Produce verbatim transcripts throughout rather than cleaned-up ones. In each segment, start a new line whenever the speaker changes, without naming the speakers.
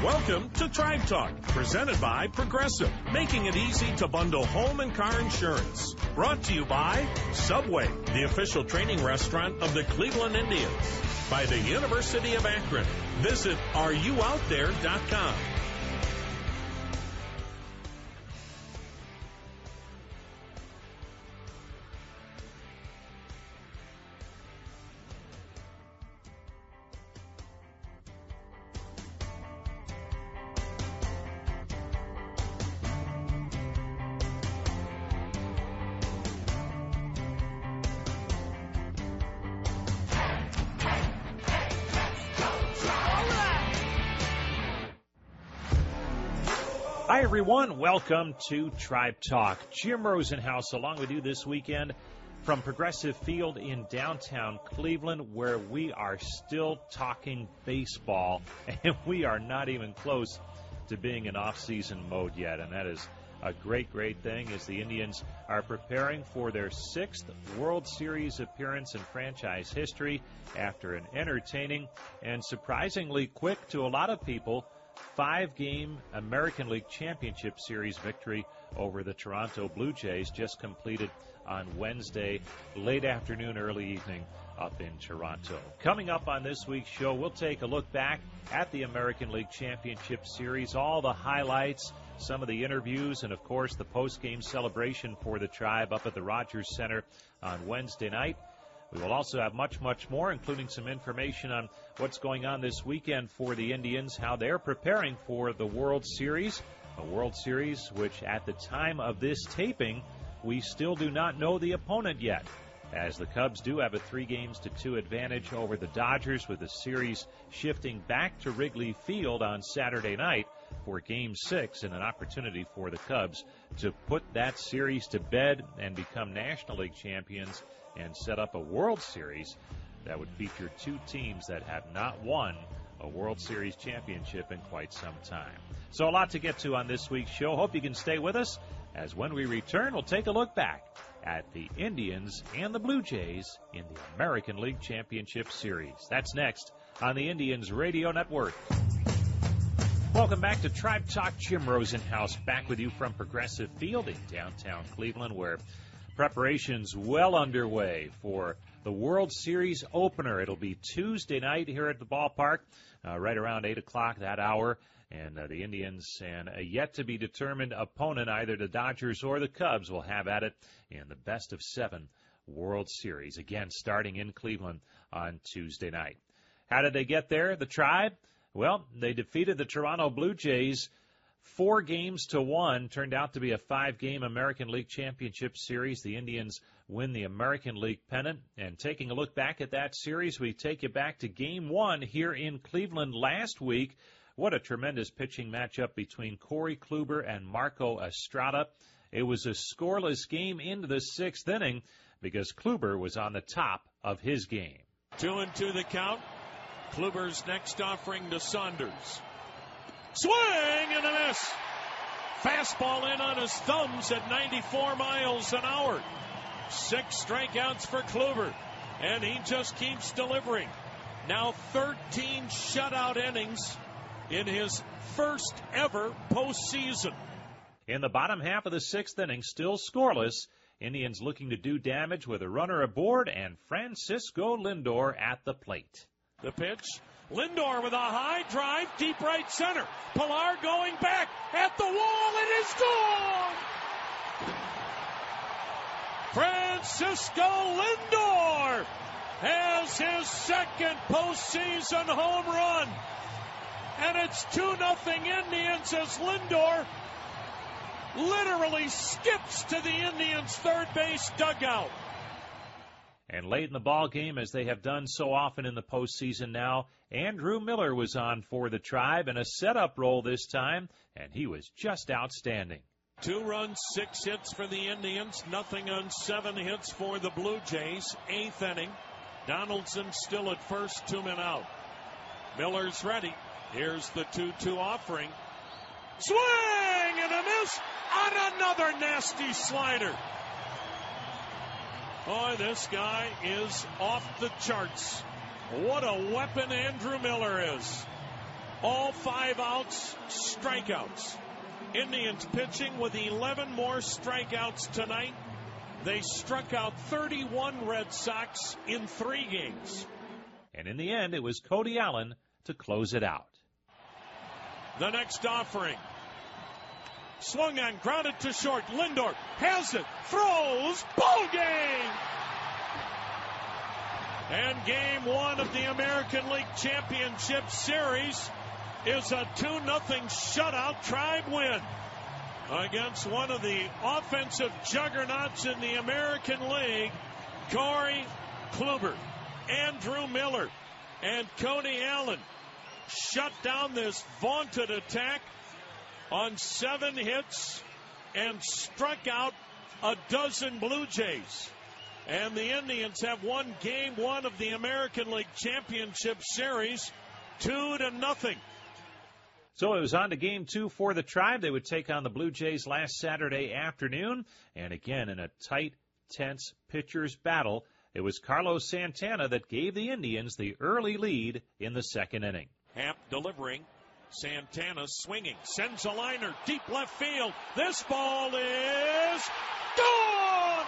Welcome to Tribe Talk, presented by Progressive, making it easy to bundle home and car insurance. Brought to you by Subway, the official training restaurant of the Cleveland Indians. By the University of Akron. Visit are you out there dot com.
Hi, everyone. Welcome to Tribe Talk. Jim Rosenhaus along with you this weekend from Progressive Field in downtown Cleveland, where we are still talking baseball, and we are not even close to being in off-season mode yet, and that is a great, great thing as the Indians are preparing for their sixth World Series appearance in franchise history after an entertaining and surprisingly quick to a lot of people five-game American League Championship Series victory over the Toronto Blue Jays just completed on Wednesday, late afternoon, early evening up in Toronto. Coming up on this week's show, we'll take a look back at the American League Championship Series, all the highlights, some of the interviews, and, of course, the post-game celebration for the Tribe up at the Rogers Center on Wednesday night. We will also have much, much more, including some information on what's going on this weekend for the Indians, how they're preparing for the World Series, a World Series which at the time of this taping, we still do not know the opponent yet, as the Cubs do have a three games to two advantage over the Dodgers, with the series shifting back to Wrigley Field on Saturday night for Game six and an opportunity for the Cubs to put that series to bed and become National League champions and set up a World Series that would feature two teams that have not won a World Series championship in quite some time. So a lot to get to on this week's show. Hope you can stay with us, as when we return, we'll take a look back at the Indians and the Blue Jays in the American League Championship Series. That's next on the Indians Radio Network. Welcome back to Tribe Talk. Jim Rosenhaus back with you from Progressive Field in downtown Cleveland, where preparations well underway for the World Series opener. It'll be Tuesday night here at the ballpark, uh, right around eight o'clock that hour. And uh, the Indians and a yet-to-be-determined opponent, either the Dodgers or the Cubs, will have at it in the best of seven World Series, again starting in Cleveland on Tuesday night. How did they get there, the Tribe? Well, they defeated the Toronto Blue Jays Four games to one. Turned out to be a five-game American League Championship Series. The Indians win the American League pennant. And taking a look back at that series, we take you back to Game one here in Cleveland last week. What a tremendous pitching matchup between Corey Kluber and Marco Estrada. It was a scoreless game into the sixth inning because Kluber was on the top of his game.
Two and two the count. Kluber's next offering to Saunders. Swing and a miss. Fastball in on his thumbs at ninety-four miles an hour. Six strikeouts for Kluber, and he just keeps delivering. Now thirteen shutout innings in his first ever postseason.
In the bottom half of the sixth inning, still scoreless, Indians looking to do damage with a runner aboard and Francisco Lindor at the plate.
The pitch. Lindor with a high drive, deep right center. Pilar going back at the wall. It is gone. Francisco Lindor has his second postseason home run. And it's two nothing Indians as Lindor literally skips to the Indians' third base dugout.
And late in the ball game, as they have done so often in the postseason now, Andrew Miller was on for the Tribe in a setup role this time, and he was just outstanding.
Two runs, six hits for the Indians, nothing on seven hits for the Blue Jays. Eighth inning. Donaldson still at first, two men out. Miller's ready. Here's the two two offering. Swing and a miss on another nasty slider. Boy, this guy is off the charts. What a weapon Andrew Miller is. All five outs, strikeouts. Indians pitching with eleven more strikeouts tonight. They struck out thirty-one Red Sox in three games.
And in the end, it was Cody Allen to close it out.
The next offering. Swung on, grounded to short. Lindor has it, throws, ball game! And game one of the American League Championship Series is a two nothing shutout Tribe win against one of the offensive juggernauts in the American League, Corey Kluber. Andrew Miller and Cody Allen shut down this vaunted attack on seven hits and struck out a dozen Blue Jays. And the Indians have won game one of the American League Championship Series two to nothing.
So it was on to game two for the Tribe. They would take on the Blue Jays last Saturday afternoon. And again, in a tight, tense pitcher's battle, it was Carlos Santana that gave the Indians the early lead in the second inning.
Happ delivering. Santana swinging. Sends a liner deep left field. This ball is gone!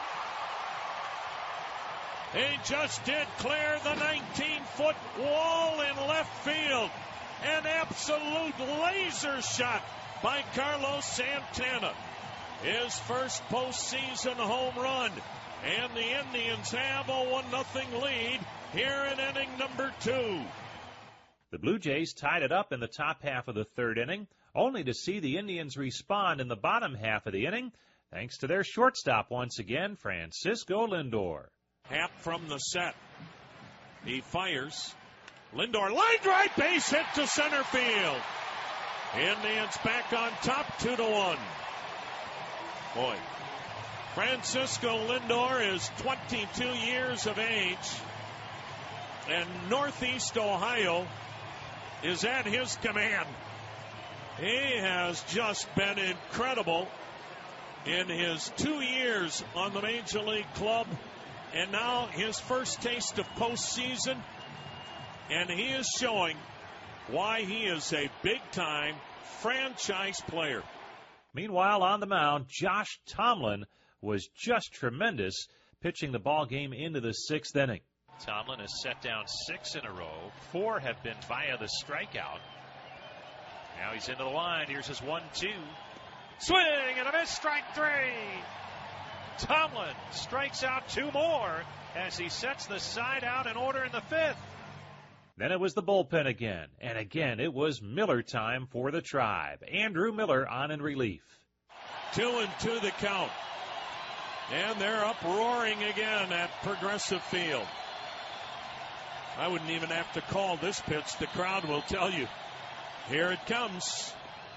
He just did clear the nineteen-foot wall in left field. An absolute laser shot by Carlos Santana. His first postseason home run. And the Indians have a one nothing lead here in inning number two.
The Blue Jays tied it up in the top half of the third inning, only to see the Indians respond in the bottom half of the inning, thanks to their shortstop once again, Francisco Lindor.
Happ from the set. He fires. Lindor, line drive, base hit to center field. Indians back on top, two to one. Boy, Francisco Lindor is twenty-two years of age, and Northeast Ohio is at his command. He has just been incredible in his two years on the Major League club, and now his first taste of postseason. And he is showing why he is a big-time franchise player.
Meanwhile, on the mound, Josh Tomlin was just tremendous, pitching the ball game into the sixth inning.
Tomlin has set down six in a row. Four have been via the strikeout. Now he's into the line. Here's his one two. Swing and a miss, strike three. Tomlin strikes out two more as he sets the side out in order in the fifth.
Then it was the bullpen again, and again it was Miller time for the Tribe. Andrew Miller on in relief.
Two and two the count. And they're up roaring again at Progressive Field. I wouldn't even have to call this pitch. The crowd will tell you. Here it comes.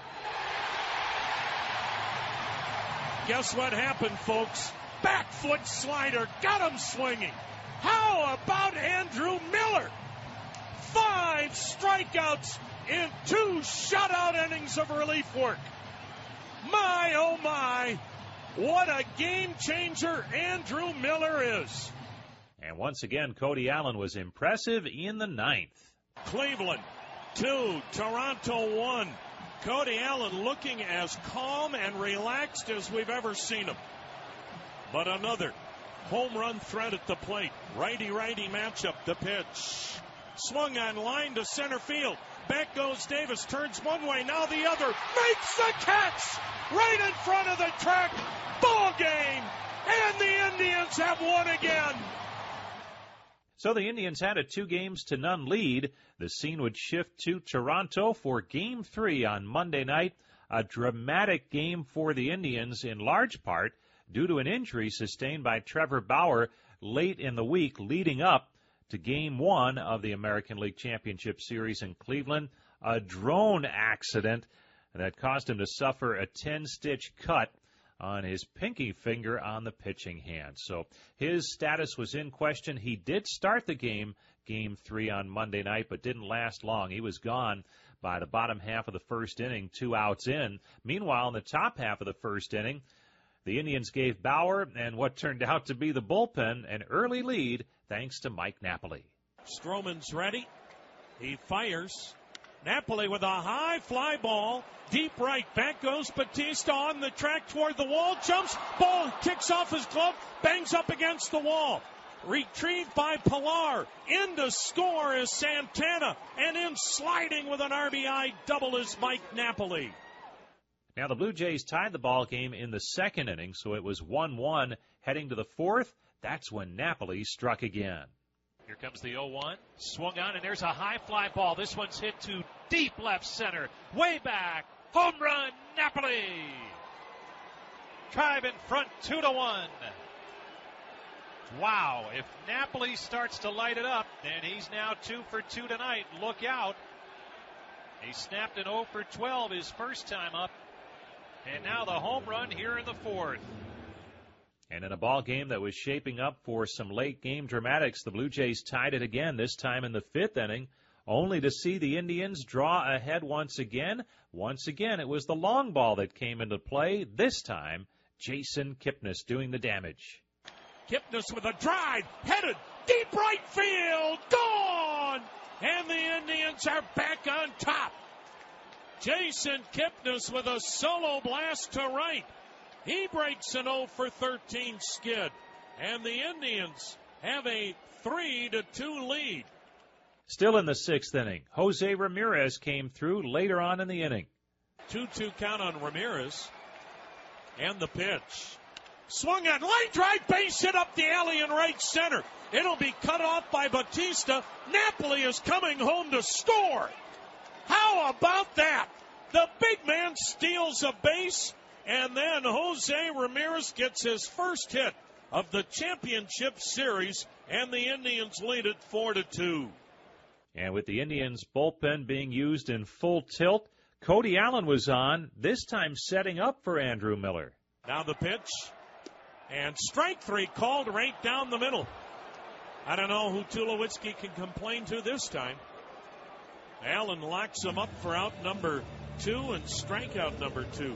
Guess what happened, folks? Back foot slider. Got him swinging. How about Andrew Miller? Five strikeouts in two shutout innings of relief work. My, oh my, what a game changer Andrew Miller is.
And once again, Cody Allen was impressive in the ninth.
Cleveland two, Toronto one. Cody Allen looking as calm and relaxed as we've ever seen him. But another home run threat at the plate. Righty-righty matchup, the pitch. Swung on line to center field. Back goes Davis, turns one way, now the other. Makes the catch right in front of the track. Ball game. And the Indians have won again.
So the Indians had a two games to none lead. The scene would shift to Toronto for game three on Monday night. A dramatic game for the Indians in large part due to an injury sustained by Trevor Bauer late in the week leading up to game one of the American League Championship Series in Cleveland. A drone accident that caused him to suffer a ten-stitch cut on his pinky finger on the pitching hand. So his status was in question. He did start the game, game three on Monday night, but didn't last long. He was gone by the bottom half of the first inning, two outs in. Meanwhile, in the top half of the first inning, the Indians gave Bauer and what turned out to be the bullpen an early lead thanks to Mike Napoli.
Stroman's ready. He fires. Napoli with a high fly ball, deep right. Back goes Batista on the track toward the wall. Jumps, ball kicks off his glove, bangs up against the wall. Retrieved by Pilar. In to score is Santana. And in sliding with an R B I double is Mike Napoli.
Now the Blue Jays tied the ball game in the second inning, so it was one one heading to the fourth. That's when Napoli struck again.
Here comes the oh one. Swung on, and there's a high fly ball. This one's hit to deep left center. Way back. Home run, Napoli. Tribe in front, two to one. Wow, if Napoli starts to light it up, then he's now two for two tonight. Look out. He snapped an oh for twelve his first time up. And now the home run here in the fourth.
And in a ball game that was shaping up for some late game dramatics, the Blue Jays tied it again, this time in the fifth inning, only to see the Indians draw ahead once again. Once again, it was the long ball that came into play. This time, Jason Kipnis doing the damage.
Kipnis with a drive, headed, deep right field, gone! And the Indians are back on top. Jason Kipnis with a solo blast to right. He breaks an oh for thirteen skid. And the Indians have a three to two lead.
Still in the sixth inning, Jose Ramirez came through later on in the inning.
two two count on Ramirez. And the pitch. Swung on, line drive, base hit up the alley in right center. It'll be cut off by Batista. Napoli is coming home to score. How about that? The big man steals a base, and then Jose Ramirez gets his first hit of the championship series, and the Indians lead it four to two.
And with the Indians' bullpen being used in full tilt, Cody Allen was on, this time setting up for Andrew Miller.
Now the pitch, and strike three called right down the middle. I don't know who Tulowitzki can complain to this time. Allen locks him up for out number two and strikeout number two.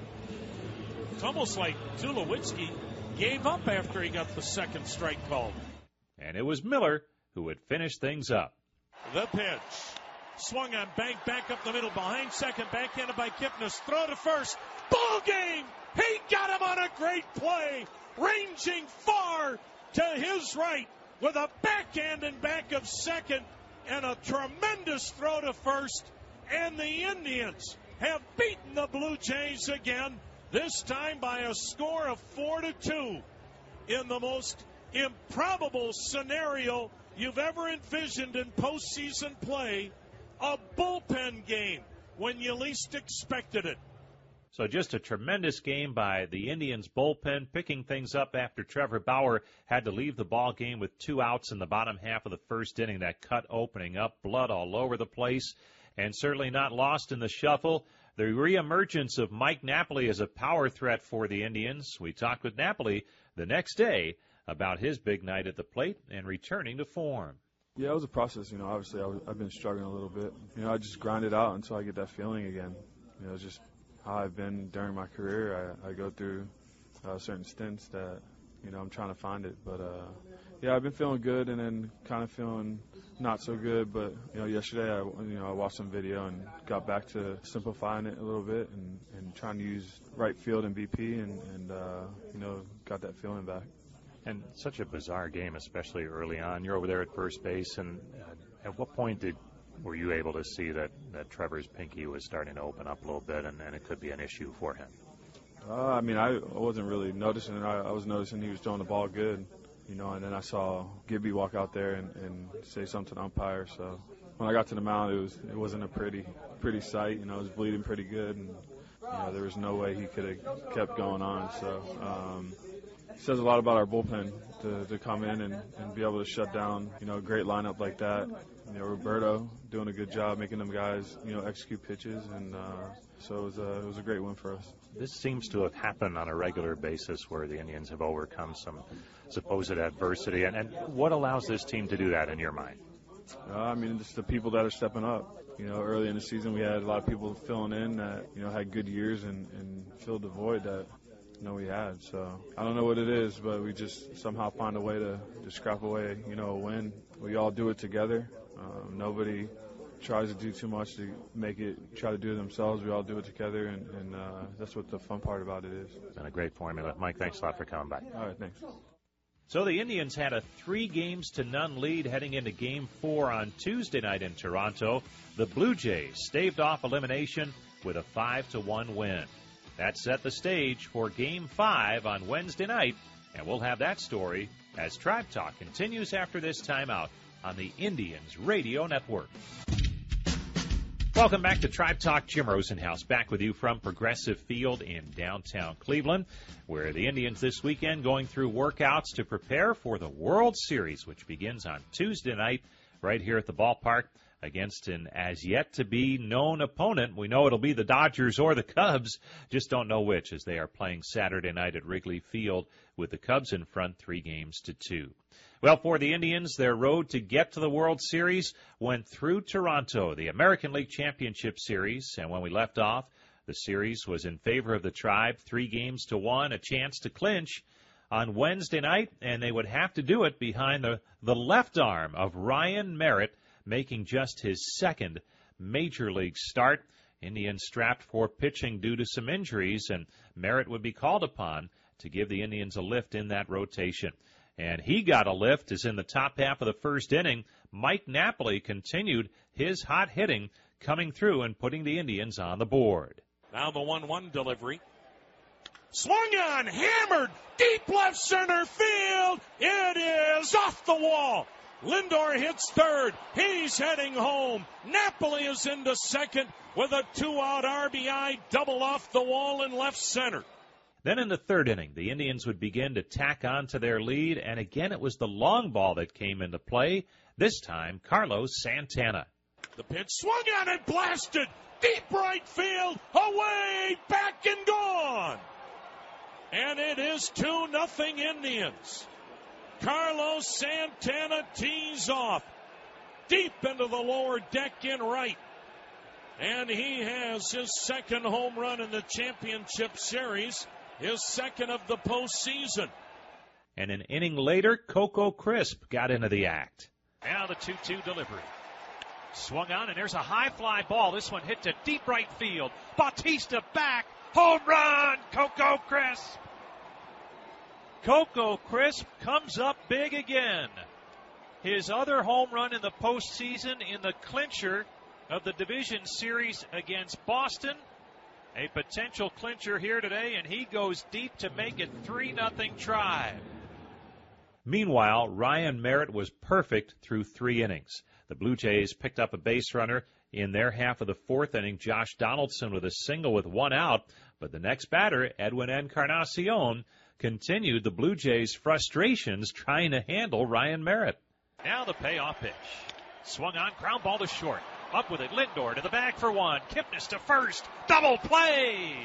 It's almost like Tulowitzki gave up after he got the second strike called.
And it was Miller who would finish things up.
The pitch. Swung on, bank back up the middle, behind second, backhanded by Kipnis. Throw to first. Ball game! He got him on a great play, ranging far to his right with a backhand in back of second and a tremendous throw to first. And the Indians have beaten the Blue Jays again, this time by a score of four to two in the most improbable scenario you've ever envisioned in postseason play, a bullpen game when you least expected it.
So just a tremendous game by the Indians bullpen, picking things up after Trevor Bauer had to leave the ball game with two outs in the bottom half of the first inning. That cut opening up, blood all over the place, and certainly not lost in the shuffle. The reemergence of Mike Napoli as a power threat for the Indians. We talked with Napoli the next day about his big night at the plate and returning to form.
Yeah, it was a process. You know, obviously I was, I've been struggling a little bit. You know, I just grind it out until I get that feeling again. You know, it's just how I've been during my career. I, I go through uh, certain stints that, you know, I'm trying to find it. But, uh, yeah, I've been feeling good and then kind of feeling not so good. But, you know, yesterday, I, you know, I watched some video and got back to simplifying it a little bit and, and trying to use right field and B P and, and uh, you know, got that feeling back.
And such a bizarre game, especially early on. You're over there at first base, and uh, at what point did were you able to see that, that Trevor's pinky was starting to open up a little bit and, and it could be an issue for him?
Uh, I mean, I wasn't really noticing it. I, I was noticing he was throwing the ball good, you know, and then I saw Gibby walk out there and, and say something to the umpire. So when I got to the mound, it, was, it wasn't a pretty pretty sight. You know, it was bleeding pretty good, and, you know, there was no way he could have kept going on. So um, it says a lot about our bullpen to, to come in and, and be able to shut down, you know, a great lineup like that. You know, Roberto doing a good job making them guys, you know, execute pitches, and uh, so it was, a, it was a great win for us.
This seems to have happened on a regular basis where the Indians have overcome some supposed adversity. And, and what allows this team to do that in your mind?
Uh, I mean, it's the people that are stepping up. You know, early in the season we had a lot of people filling in that, you know, had good years and, and filled the void that, you know, we had. So I don't know what it is, but we just somehow find a way to, to scrap away, you know, a win. We all do it together. Um, nobody tries to do too much to make it, try to do it themselves. We all do it together, and, and uh, that's what the fun part about it is.
And a great formula. Mike, thanks a lot for coming by.
All right, thanks.
So the Indians had a three games to none lead heading into Game four on Tuesday night in Toronto. The Blue Jays staved off elimination with a five to one win. That set the stage for Game five on Wednesday night, and we'll have that story as Tribe Talk continues after this timeout on the Indians Radio Network. Welcome back to Tribe Talk. Jim Rosenhaus back with you from Progressive Field in downtown Cleveland, where the Indians this weekend going through workouts to prepare for the World Series, which begins on Tuesday night right here at the ballpark against an as-yet-to-be-known opponent. We know it'll be the Dodgers or the Cubs, just don't know which, as they are playing Saturday night at Wrigley Field with the Cubs in front three games to two. Well, for the Indians, their road to get to the World Series went through Toronto, the American League Championship Series, and when we left off, the series was in favor of the Tribe, three games to one, a chance to clinch on Wednesday night, and they would have to do it behind the, the left arm of Ryan Merritt, making just his second Major League start. Indians strapped for pitching due to some injuries, and Merritt would be called upon to give the Indians a lift in that rotation. And he got a lift as in the top half of the first inning, Mike Napoli continued his hot hitting, coming through and putting the Indians on the board.
Now the one one delivery. Swung on, hammered, deep left center field. It is off the wall. Lindor hits third. He's heading home. Napoli is into second with a two-out R B I double off the wall in left center.
Then in the third inning, the Indians would begin to tack on to their lead, and again it was the long ball that came into play, this time Carlos Santana.
The pitch swung on and blasted. Deep right field, away, back and gone. And it is two nothing Indians. Carlos Santana tees off deep into the lower deck in right. And he has his second home run in the championship series, his second of the postseason.
And an inning later, Coco Crisp got into the act.
Now the two two delivery. Swung on, and there's a high fly ball. This one hit to deep right field. Bautista back. Home run, Coco Crisp. Coco Crisp comes up big again. His other home run in the postseason in the clincher of the division series against Boston. A potential clincher here today, and he goes deep to make it three nothing Tribe.
Meanwhile, Ryan Merritt was perfect through three innings. The Blue Jays picked up a base runner in their half of the fourth inning, Josh Donaldson with a single with one out, but the next batter, Edwin Encarnacion, continued the Blue Jays' frustrations trying to handle Ryan Merritt.
Now the payoff pitch. Swung on, ground ball to short. Up with it, Lindor to the bag for one. Kipnis to first. Double play.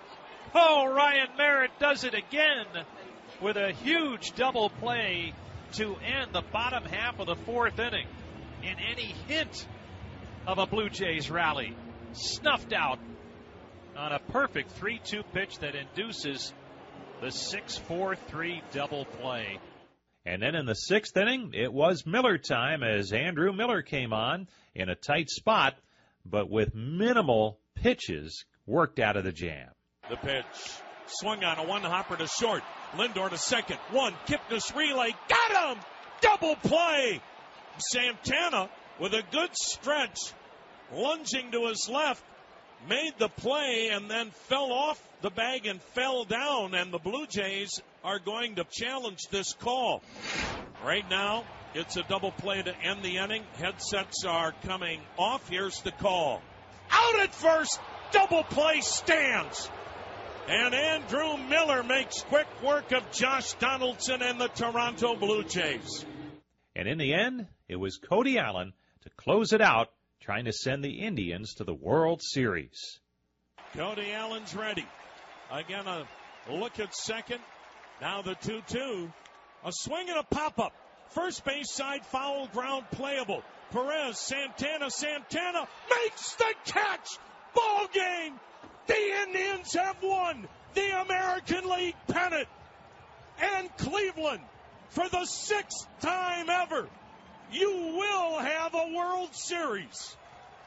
Oh, Ryan Merritt does it again with a huge double play to end the bottom half of the fourth inning. And any hint of a Blue Jays rally snuffed out on a perfect three two pitch that induces the six four three double play.
And then in the sixth inning, it was Miller time as Andrew Miller came on in a tight spot, but with minimal pitches worked out of the jam.
The pitch swung on, a one-hopper to short. Lindor to second. One, Kipnis relay. Got him! Double play! Santana with a good stretch, lunging to his left, made the play and then fell off the bag and fell down, and the Blue Jays are going to challenge this call. Right now, it's a double play to end the inning. Headsets are coming off. Here's the call. Out at first, double play stands. And Andrew Miller makes quick work of Josh Donaldson and the Toronto Blue Jays.
And in the end, it was Cody Allen to close it out, trying to send the Indians to the World Series.
Cody Allen's ready. Again, a look at second. Now the two two. A swing and a pop-up. First base side foul ground playable. Perez, Santana, Santana makes the catch. Ball game. The Indians have won the American League pennant. And Cleveland, for the sixth time ever, you will have a World Series.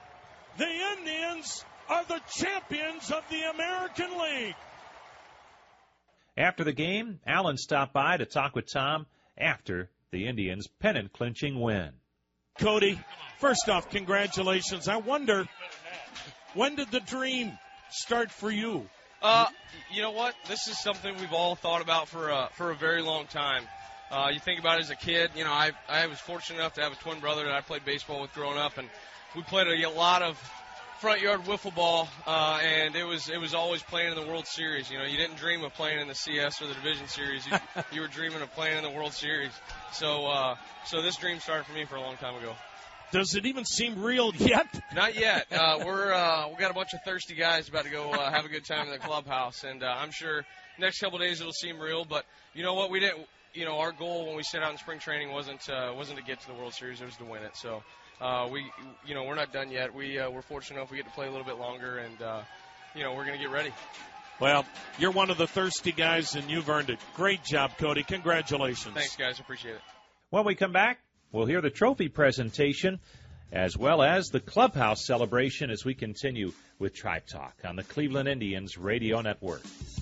The Indians are the champions of the American League.
After the game, Allen stopped by to talk with Tom after the Indians' pennant-clinching win.
Cody, first off, congratulations. I wonder, when did the dream start for you?
Uh, you know what? This is something we've all thought about for a, for a very long time. Uh, you think about it as a kid. You know, I I was fortunate enough to have a twin brother that I played baseball with growing up, and we played a, a lot of front yard wiffle ball, uh, and it was it was always playing in the World Series. You know, you didn't dream of playing in the C S or the Division Series. You, you were dreaming of playing in the World Series. So uh, so this dream started for me for a long time ago.
Does it even seem real yet?
Not yet. Uh, we're uh, we got a bunch of thirsty guys about to go uh, have a good time in the clubhouse, and uh, I'm sure next couple of days it'll seem real. But you know what? We didn't. You know, our goal when we set out in spring training wasn't uh, wasn't to get to the World Series; it was to win it. So uh, we, you know, we're not done yet. We uh, we're fortunate enough we get to play a little bit longer, and uh, you know, we're going to get ready.
Well, you're one of the thirsty guys, and you've earned it. Great job, Cody. Congratulations.
Thanks, guys. Appreciate it.
When we come back, we'll hear the trophy presentation as well as the clubhouse celebration as we continue with Tribe Talk on the Cleveland Indians Radio Network.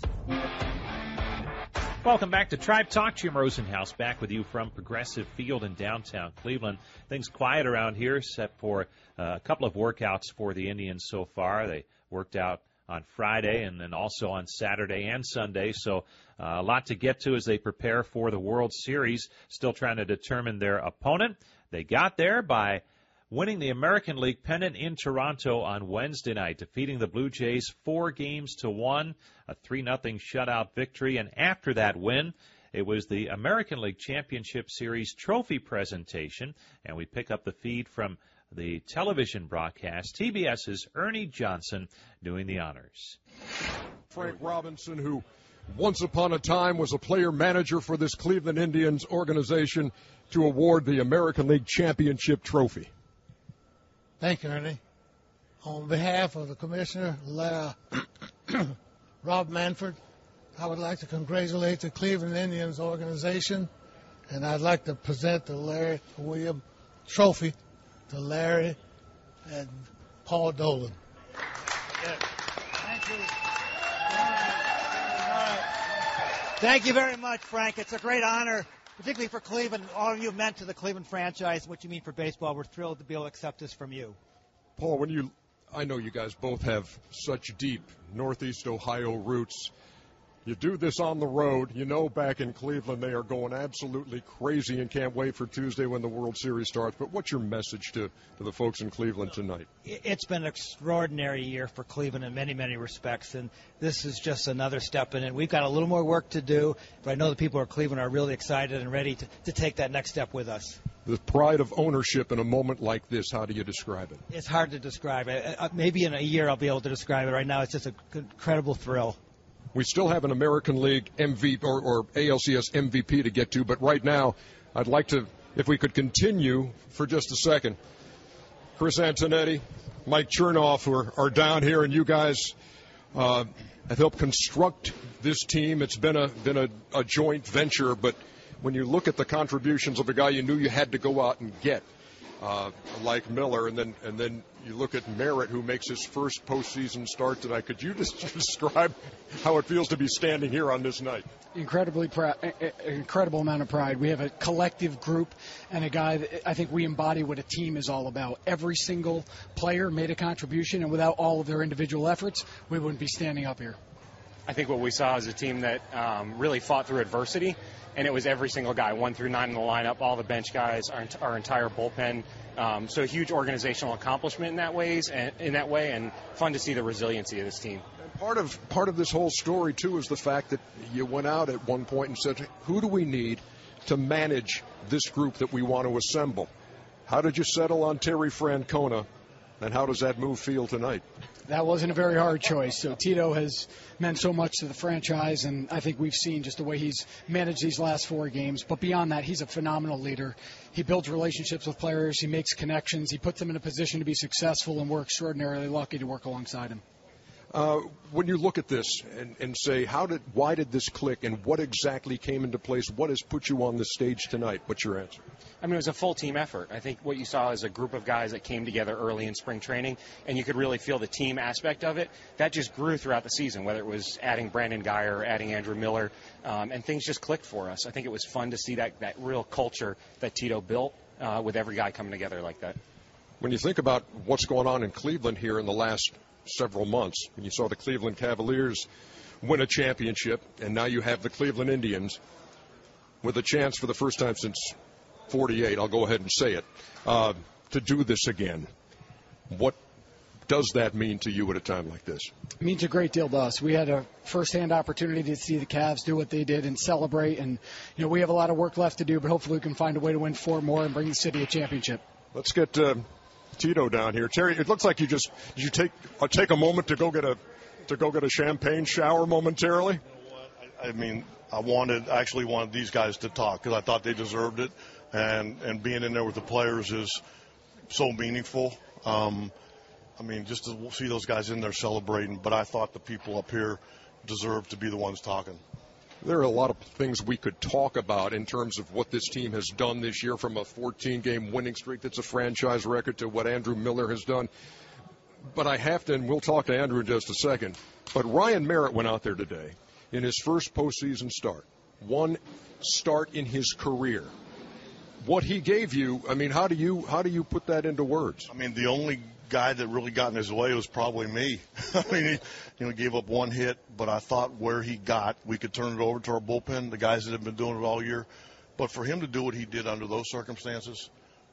Welcome back to Tribe Talk. Jim Rosenhaus back with you from Progressive Field in downtown Cleveland. Things quiet around here except for uh, a couple of workouts for the Indians so far. They worked out on Friday and then also on Saturday and Sunday. So uh, a lot to get to as they prepare for the World Series, still trying to determine their opponent. They got there by winning the American League pennant in Toronto on Wednesday night, defeating the Blue Jays four games to one, a three nothing shutout victory. And after that win, it was the American League Championship Series trophy presentation, and we pick up the feed from the television broadcast. TBS's Ernie Johnson doing the honors.
Frank Robinson, who once upon a time was a player manager for this Cleveland Indians organization, to award the American League Championship trophy.
Thank you, Ernie. On behalf of the commissioner, uh, Rob Manfred, I would like to congratulate the Cleveland Indians organization, and I'd like to present the Larry William Trophy to Larry and Paul Dolan.
Thank you. Thank you very much, Frank. It's a great honor, particularly for Cleveland. All you meant to the Cleveland franchise, what you mean for baseball. We're thrilled to be able to accept this from you.
Paul, when you, I know you guys both have such deep Northeast Ohio roots. You do this on the road. You know back in Cleveland they are going absolutely crazy and can't wait for Tuesday when the World Series starts. But what's your message to, to the folks in Cleveland tonight?
It's been an extraordinary year for Cleveland in many, many respects, and this is just another step in it. We've got a little more work to do, but I know the people of Cleveland are really excited and ready to, to take that next step with us.
The pride of ownership in a moment like this, how do you describe it?
It's hard to describe it. Maybe in a year I'll be able to describe it. Right now it's just an incredible thrill.
We still have an American League M V P or, or A L C S M V P to get to, but right now I'd like to, if we could continue for just a second. Chris Antonetti, Mike Chernoff are, are down here, and you guys uh, have helped construct this team. It's been a been a, a joint venture, but when you look at the contributions of a guy you knew you had to go out and get, uh, like Miller, and then and then you look at Merritt, who makes his first postseason start tonight. Could you just describe how it feels to be standing here on this night?
Incredibly proud, incredible amount of pride. We have a collective group and a guy that I think we embody what a team is all about. Every single player made a contribution, and without all of their individual efforts, we wouldn't be standing up here.
I think what we saw is a team that um, really fought through adversity, and it was every single guy, one through nine in the lineup, all the bench guys, our, our entire bullpen. Um, so a huge organizational accomplishment in that ways, and in that way, and fun to see the resiliency of this team.
And part of part of this whole story too is the fact that you went out at one point and said, "Who do we need to manage this group that we want to assemble?" How did you settle on Terry Francona, and how does that move feel tonight?
That wasn't a very hard choice. So Tito has meant so much to the franchise, and I think we've seen just the way he's managed these last four games. But beyond that, he's a phenomenal leader. He builds relationships with players. He makes connections. He puts them in a position to be successful, and we're extraordinarily lucky to work alongside him.
Uh, when you look at this and, and say, how did, why did this click, and what exactly came into place? What has put you on the stage tonight? What's your answer?
I mean, it was a full team effort. I think what you saw is a group of guys that came together early in spring training, and you could really feel the team aspect of it. That just grew throughout the season, whether it was adding Brandon Geyer or adding Andrew Miller, um, and things just clicked for us. I think it was fun to see that, that real culture that Tito built uh, with every guy coming together like that.
When you think about what's going on in Cleveland here in the last several months, when you saw the Cleveland Cavaliers win a championship, and now you have the Cleveland Indians with a chance for the first time since forty-eight, I'll go ahead and say it, uh, to do this again. What does that mean to you at a time like this?
It means a great deal to us. We had a first-hand opportunity to see the Cavs do what they did and celebrate, and you know we have a lot of work left to do, but hopefully we can find a way to win four more and bring the city a championship.
Let's get uh, Tito down here. Terry, it looks like you just did you take uh, take a moment to go get a to go get a champagne shower momentarily?
You know what? I, I mean, I wanted actually wanted these guys to talk because I thought they deserved it, and and being in there with the players is so meaningful. Um, I mean, just to see those guys in there celebrating, but I thought the people up here deserved to be the ones talking.
There are a lot of things we could talk about in terms of what this team has done this year, from a fourteen-game winning streak that's a franchise record to what Andrew Miller has done. But I have to, and we'll talk to Andrew in just a second, but Ryan Merritt went out there today in his first postseason start, one start in his career. What he gave you, I mean, how do you how do you put that into words?
I mean, the only guy that really got in his way was probably me. I mean, he you know, gave up one hit, but I thought where he got, we could turn it over to our bullpen, the guys that have been doing it all year. But for him to do what he did under those circumstances,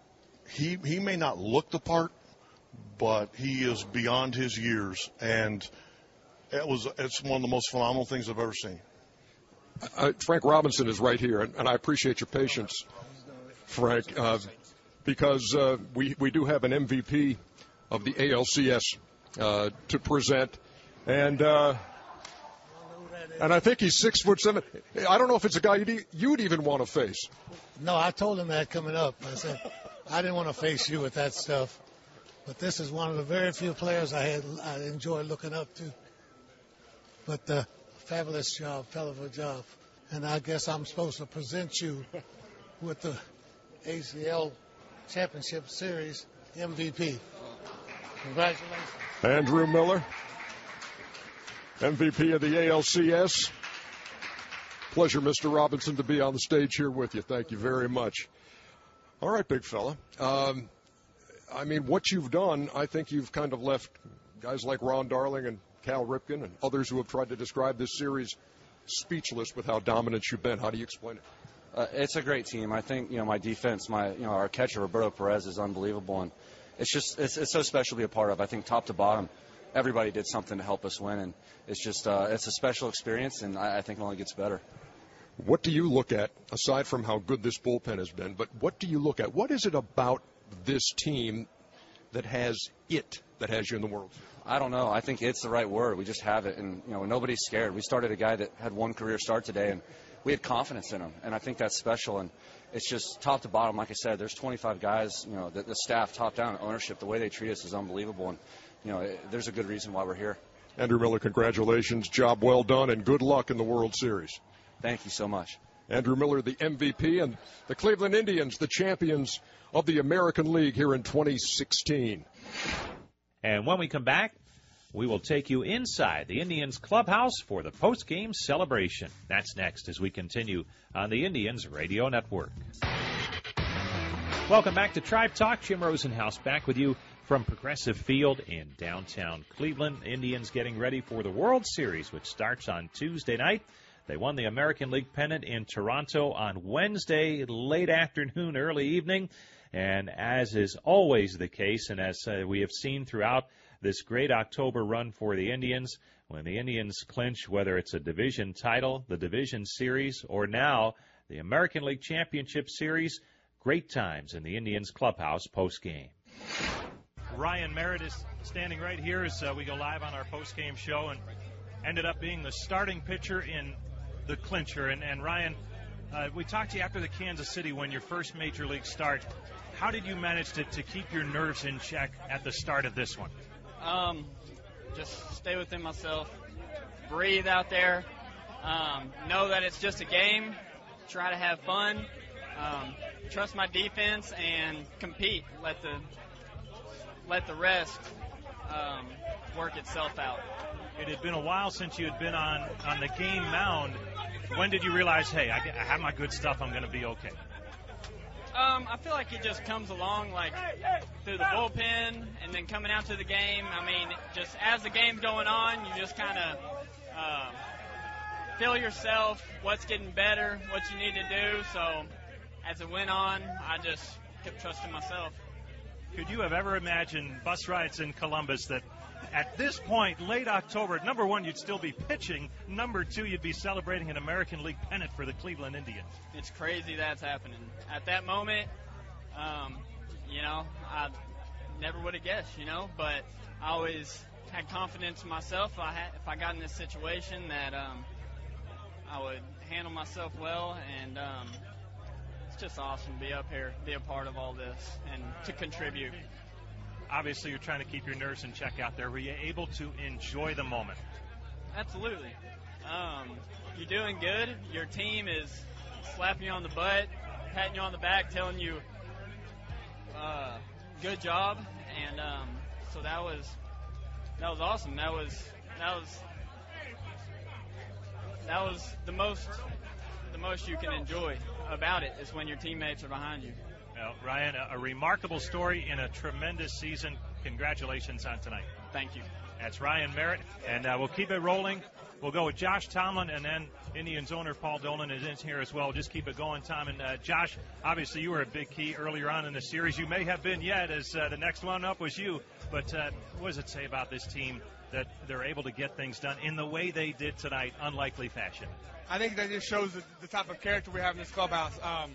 he he may not look the part, but he is beyond his years, and it was it's one of the most phenomenal things I've ever seen.
Uh, Frank Robinson is right here, and, and I appreciate your patience, Frank, uh, because uh, we, we do have an M V P of the A L C S uh, to present, and uh, and I think he's six foot seven. I don't know if it's a guy you'd, you'd even want to face.
No, I told him that coming up. I said I didn't want to face you with that stuff, but this is one of the very few players I had I enjoyed looking up to. But uh, fabulous job, hell of a job, and I guess I'm supposed to present you with the A C L Championship Series M V P. Congratulations.
Andrew Miller, M V P of the A L C S. Pleasure, Mister Robinson, to be on the stage here with you. Thank you very much. All right, big fella. Um, I mean, what you've done, I think you've kind of left guys like Ron Darling and Cal Ripken and others who have tried to describe this series speechless with how dominant you've been. How do you explain it?
Uh, it's a great team. I think, you know, my defense, my, you know, our catcher, Roberto Perez, is unbelievable. And it's just, it's, it's so special to be a part of. I think top to bottom, everybody did something to help us win. And it's just, uh, it's a special experience, and I, I think it only gets better.
What do you look at, aside from how good this bullpen has been, but what do you look at? What is it about this team that has it, that has you in the World Series?
I don't know. I think it's the right word. We just have it, and, you know, nobody's scared. We started a guy that had one career start today, and we had confidence in him, and I think that's special. And it's just top to bottom. Like I said, there's twenty-five guys, you know, the, the staff, top down, ownership, the way they treat us is unbelievable, and, you know, it, there's a good reason why we're here.
Andrew Miller, congratulations. Job well done, and good luck in the World Series.
Thank you so much.
Andrew Miller, the M V P, and the Cleveland Indians, the champions of the American League here in twenty sixteen.
And when we come back, we will take you inside the Indians clubhouse for the post-game celebration. That's next as we continue on the Indians Radio Network. Welcome back to Tribe Talk. Jim Rosenhaus back with you from Progressive Field in downtown Cleveland. Indians getting ready for the World Series, which starts on Tuesday night. They won the American League pennant in Toronto on Wednesday, late afternoon, early evening. And as is always the case, and as uh, we have seen throughout this great October run for the Indians, when the Indians clinch, whether it's a division title, the division series, or now the American League Championship Series, great times in the Indians clubhouse post-game.
Ryan Merritt is standing right here as uh, we go live on our post-game show, and ended up being the starting pitcher in the clincher. And, and Ryan, uh, we talked to you after the Kansas City win, your first major league start. How did you manage to, to keep your nerves in check at the start of this one?
Um,
just stay within myself, breathe out there, um, know that it's just a game, try to have fun, um, trust my defense, and compete. Let the let the rest um, work itself out.
It had been a while since you had been on, on the game mound. When did you realize, hey, I, I have my good stuff, I'm going to be okay?
Um, I feel like it just comes along, like, through the bullpen and then coming out to the game. I mean, just as the game's going on, you just kind of uh, feel yourself, what's getting better, what you need to do. So as it went on, I just kept trusting myself.
Could you have ever imagined bus rides in Columbus that at this point, late October, number one, you'd still be pitching. Number two, you'd be celebrating an American League pennant for the Cleveland Indians.
It's crazy that's happening. At that moment, um, you know, I never would have guessed, you know, but I always had confidence in myself. I had, if I got in this situation that um, I would handle myself well, and um, it's just awesome to be up here, be a part of all this, and to contribute.
Obviously, you're trying to keep your nerves in check out there. Were you able to enjoy the moment?
Absolutely. Um, you're doing good. Your team is slapping you on the butt, patting you on the back, telling you, uh, good job. And um, so that was that was awesome. That was that was that was the most the most you can enjoy about it is when your teammates are behind you.
Well, Ryan, a, a remarkable story in a tremendous season. Congratulations on tonight.
Thank you.
That's Ryan Merritt, and uh, we'll keep it rolling. We'll go with Josh Tomlin, and then Indians owner Paul Dolan is in here as well. Just keep it going, Tom. And uh, Josh, obviously you were a big key earlier on in the series. You may have been yet, as uh, the next one up was you. But uh, what does it say about this team that they're able to get things done in the way they did tonight, unlikely fashion?
I think that just shows the, the type of character we have in this clubhouse. Um,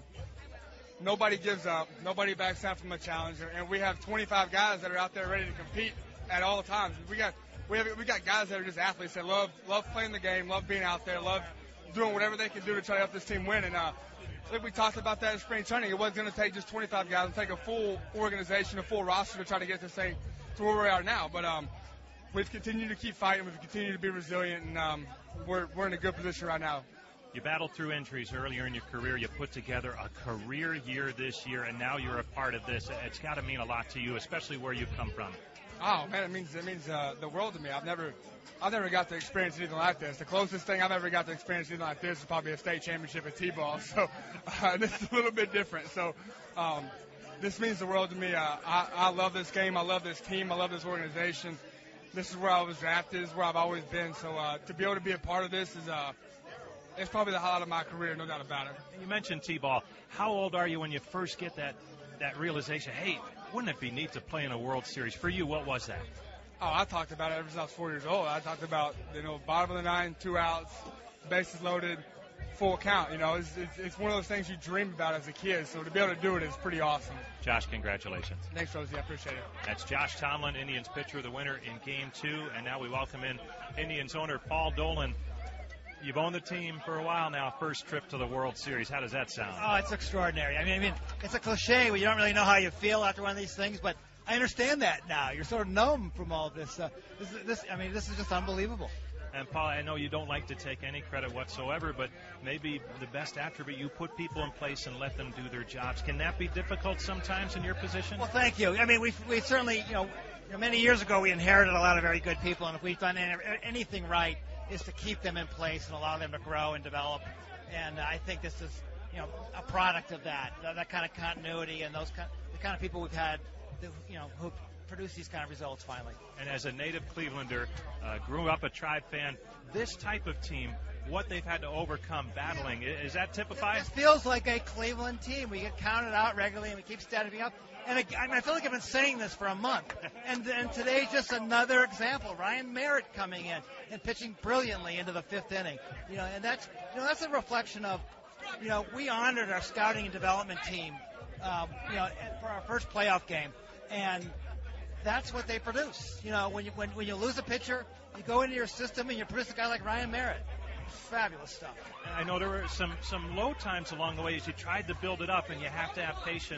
Nobody gives up. Nobody backs down from a challenge, and we have twenty-five guys that are out there ready to compete at all times. We got we have we got guys that are just athletes that love love playing the game, love being out there, love doing whatever they can do to try to help this team win. And uh, I think we talked about that in spring training. It wasn't going to take just twenty-five guys; it take a full organization, a full roster to try to get this thing to where we are now. But um, we've continued to keep fighting. We've continued to be resilient, and um, we're we're in a good position right now.
You battled through injuries earlier in your career. You put together a career year this year, and now you're a part of this. It's got to mean a lot to you, especially where you've come from.
Oh man, it means it means uh, the world to me. I've never, I've never got to experience anything like this. The closest thing I've ever got to experience anything like this is probably a state championship at T-ball. So uh, this is a little bit different. So um, this means the world to me. Uh, I, I love this game. I love this team. I love this organization. This is where I was drafted. This is where I've always been. So uh, to be able to be a part of this is. Uh, It's probably the highlight of my career, no doubt about it.
You mentioned T-ball. How old are you when you first get that, that realization, hey, wouldn't it be neat to play in a World Series? For you, what was that?
Oh, I talked about it ever since I was four years old. I talked about, you know, bottom of the nine, two outs, bases loaded, full count. You know, it's, it's, it's one of those things you dream about as a kid. So to be able to do it is pretty awesome.
Josh, congratulations.
Thanks, Rosie. I appreciate it.
That's Josh Tomlin, Indians pitcher, the winner in Game two. And now we welcome in Indians owner Paul Dolan. You've owned the team for a while now. First trip to the World Series. How does that sound?
Oh, it's extraordinary. I mean, I mean, it's a cliche where you don't really know how you feel after one of these things, but I understand that now. You're sort of numb from all this. Uh, this, this, I mean, this is just unbelievable.
And Paul, I know you don't like to take any credit whatsoever, but maybe the best attribute, you put people in place and let them do their jobs. Can that be difficult sometimes in your position?
Well, thank you. I mean, we we certainly, you know, you know, many years ago we inherited a lot of very good people, and if we've done any, anything right, is to keep them in place and allow them to grow and develop. And I think this is, you know, a product of that, that kind of continuity and those kind, the kind of people we've had, you know, who produce these kind of results finally.
And as a native Clevelander, uh, grew up a Tribe fan, this type of team, what they've had to overcome battling, is that typified?
It feels like a Cleveland team. We get counted out regularly and we keep stepping up. And I, mean, I feel like I've been saying this for a month. And, and today's just another example. Ryan Merritt coming in and pitching brilliantly into the fifth inning. You know, and that's, you know, that's a reflection of, you know, we honored our scouting and development team, um, you know, for our first playoff game. And that's what they produce. You know, when you, when, when you lose a pitcher, you go into your system and you produce a guy like Ryan Merritt. Fabulous stuff.
I know there were some, some low times along the way as you tried to build it up, and you have to have patience.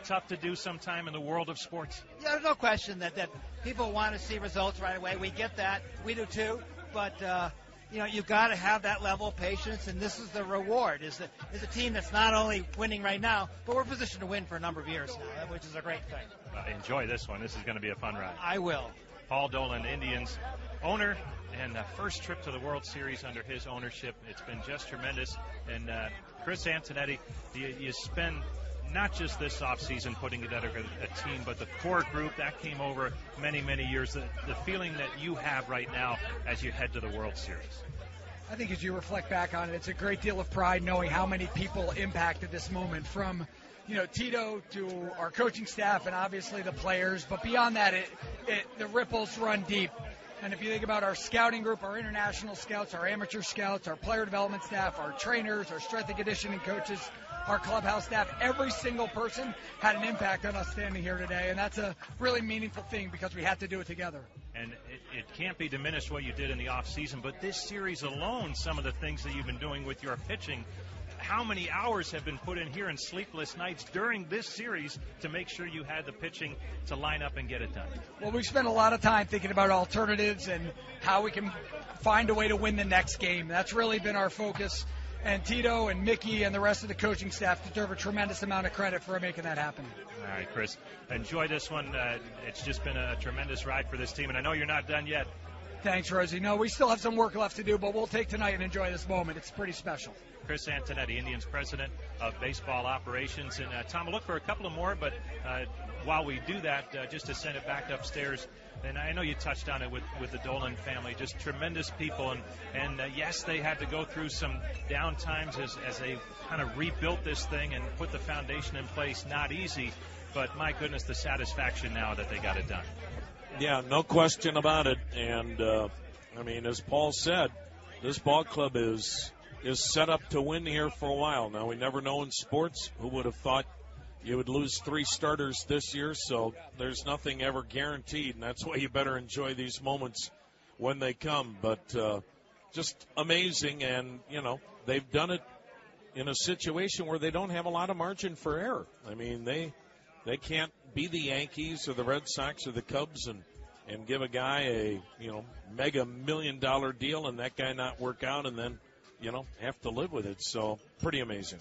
tough to do sometime in the world of sports?
Yeah, there's no question that, that people want to see results right away. We get that. We do too. But, uh, you know, you've got to have that level of patience, and this is the reward, is, the, is a team that's not only winning right now, but we're positioned to win for a number of years now, which is a great thing.
Uh, enjoy this one. This is going to be a fun ride.
I will.
Paul Dolan, Indians owner, and the first trip to the World Series under his ownership. It's been just tremendous. And uh, Chris Antonetti, you, you spend not just this offseason putting together a, a team, but the core group that came over many, many years. The, the feeling that you have right now as you head to the World Series.
I think as you reflect back on it, it's a great deal of pride knowing how many people impacted this moment, from you know, Tito to our coaching staff and obviously the players. But beyond that, it, it the ripples run deep. And if you think about our scouting group, our international scouts, our amateur scouts, our player development staff, our trainers, our strength and conditioning coaches, our clubhouse staff, every single person had an impact on us standing here today. And that's a really meaningful thing because we had to do it together.
And it, it can't be diminished what you did in the offseason, but this series alone, some of the things that you've been doing with your pitching, how many hours have been put in here and sleepless nights during this series to make sure you had the pitching to line up and get it done?
Well, we've spent a lot of time thinking about alternatives and how we can find a way to win the next game. That's really been our focus. And Tito and Mickey and the rest of the coaching staff deserve a tremendous amount of credit for making that happen.
All right, Chris, enjoy this one. Uh, it's just been a tremendous ride for this team, and I know you're not done yet.
Thanks, Rosie. No, we still have some work left to do, but we'll take tonight and enjoy this moment. It's pretty special.
Chris Antonetti, Indians president of baseball operations. And, uh, Tom, we'll look for a couple of more, but uh, while we do that, uh, just to send it back upstairs, and I know you touched on it with, with the Dolan family, just tremendous people. And, and uh, yes, they had to go through some down times as, as they kind of rebuilt this thing and put the foundation in place. Not easy, but my goodness, the satisfaction now that they got it done.
Yeah, no question about it. And, uh, I mean, as Paul said, this ball club is is set up to win here for a while. Now, we never know in sports. Who would have thought you would lose three starters this year? So there's nothing ever guaranteed, and that's why you better enjoy these moments when they come. But uh, just amazing, and, you know, they've done it in a situation where they don't have a lot of margin for error. I mean, they they can't be the Yankees or the Red Sox or the Cubs and, and give a guy a, you know, mega million dollar deal and that guy not work out and then, you know, have to live with it. So pretty amazing.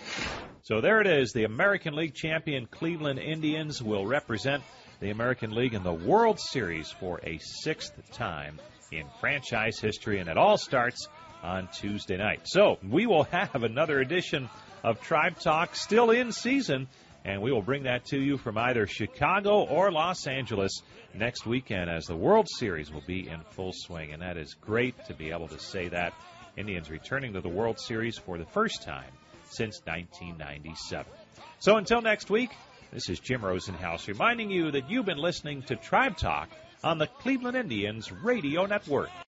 So there it is. The American League champion Cleveland Indians will represent the American League in the World Series for a sixth time in franchise history, and it all starts on Tuesday night. So we will have another edition of Tribe Talk still in season, and we will bring that to you from either Chicago or Los Angeles next weekend as the World Series will be in full swing, and that is great to be able to say that. Indians returning to the World Series for the first time since nineteen ninety-seven. So until next week, this is Jim Rosenhaus reminding you that you've been listening to Tribe Talk on the Cleveland Indians Radio Network.